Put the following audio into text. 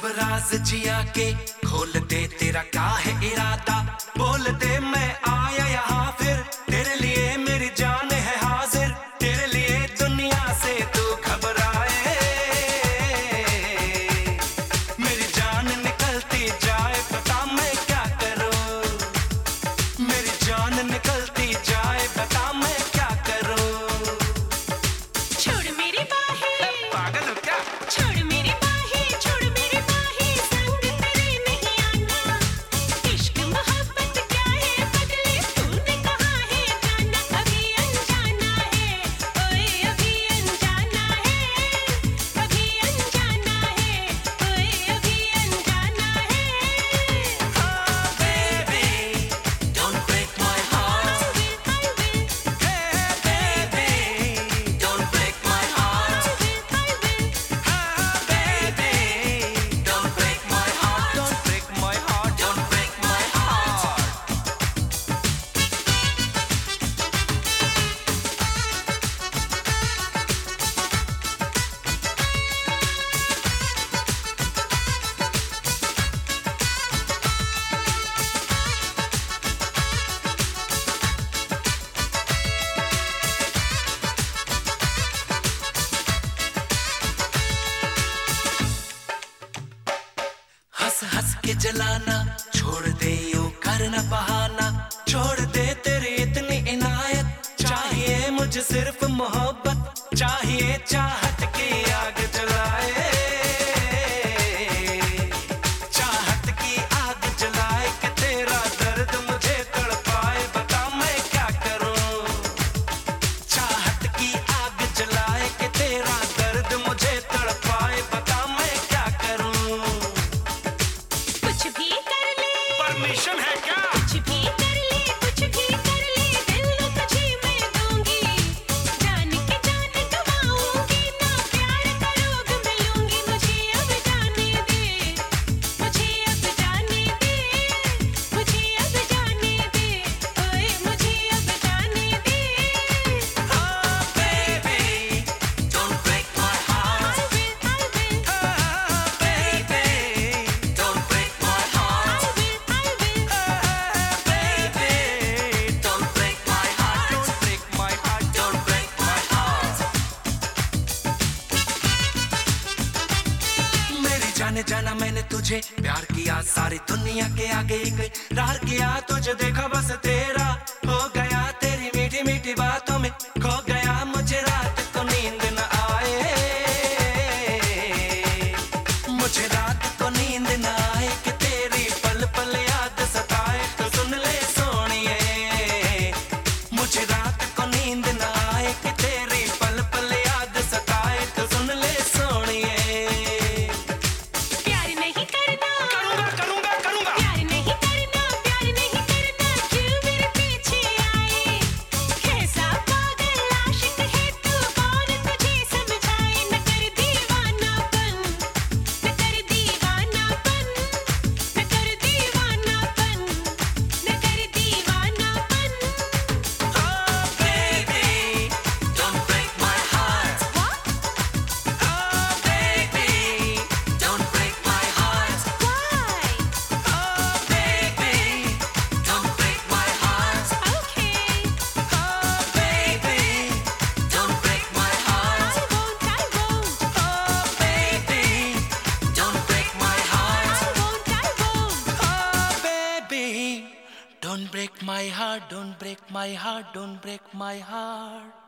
सब राज जिया के खोल दे, तेरा क्या है इरादा, बोल दे मैं आया यहाँ फिर, तेरे लिए मेरी जान है हाजिर, तेरे लिए दुनिया से तू घबराए, मेरी जान निकलती जाए बता मैं क्या करूं, मेरी जान निकलती जाए बता मैं क्या करूं। छोड़ मेरी बाहें, पागल हो क्या? छोड़ मेरी बाहें, छोड़ मेरी बाहें, संग तेरे नहीं आना। इश्क मोहब्बत क्या है बदले, तूने कहा है जाना, अभी अनजाना है, ओए अभी अनजाना है, अभी अनजाना है, ओए अभी अनजाना है। Oh baby, don't break my heart. I will, Hey baby, don't break my heart. I will, I will. Oh baby, don't break my heart. Don't break my heart. Don't break my heart. हंस हंस के जलाना छोड़ दे, यूं करना बहाना छोड़ दे, तेरी इतनी इनायत चाहिए मुझे सिर्फ मोहब्बत चाहिए, चाहत की आग जलाए, चाहत की आग जलाए कि तेरा दर्द मुझे तड़पाए, बता मैं क्या करूं, चाहत की आग जलाए कि तेरा दर्द मुझे तड़पाए, बता मैं क्या करूं। कुछ भी कर ले, परमिशन है क्या? कुछ भी कर ले, कुछ भी कर ले, दिल तुझे मैं दूंगी, जान के जान गवाऊंगी ना, प्यार का रोग मिलूंगी, मुझे अब जाने दे, मुझे अब जाने दे, मुझे अब जाने दे, ओए मुझे अब जाने दे। Oh baby, don't break my heart. I will, Oh baby, don't break my heart. I will, I will. Oh baby, don't break my heart. Don't break my heart. Don't break my heart. मेरी जाने जाना मैंने तुझे प्यार किया, सारी दुनिया के आगे इकरार किया, तुझे देखा बस तेरा हो गया, तेरी मीठी मीठी बातों में खो गया, मुझे रात को नींद न आए, मुझे रात को नींद न आए कि तेरी पल पल याद सताए, तो सुन ले सोनिए, मुझे रात को नींद न आए कि तेरी पल पल याद सताए, तो सुन ले सोनिए। प्यार नहीं करना, करूंगा करूंगा करूंगा। प्यार नहीं करना, प्यार नहीं करना, क्यों मेरे पीछे आए, कैसा पागल आशिक है तू, कौन तुझे समझाए, न कर दीवानापन, न कर दीवानापन, न कर दीवानापन, न कर दीवानापन। Oh baby, don't break my heart. Oh baby, don't break my heart. Why? Oh baby, don't break my heart. Okay, Oh baby, don't break my heart. I won't, I won't, Oh baby, don't break my heart. I won't, I won't. Oh baby, don't break my heart, don't break my heart, don't break my heart.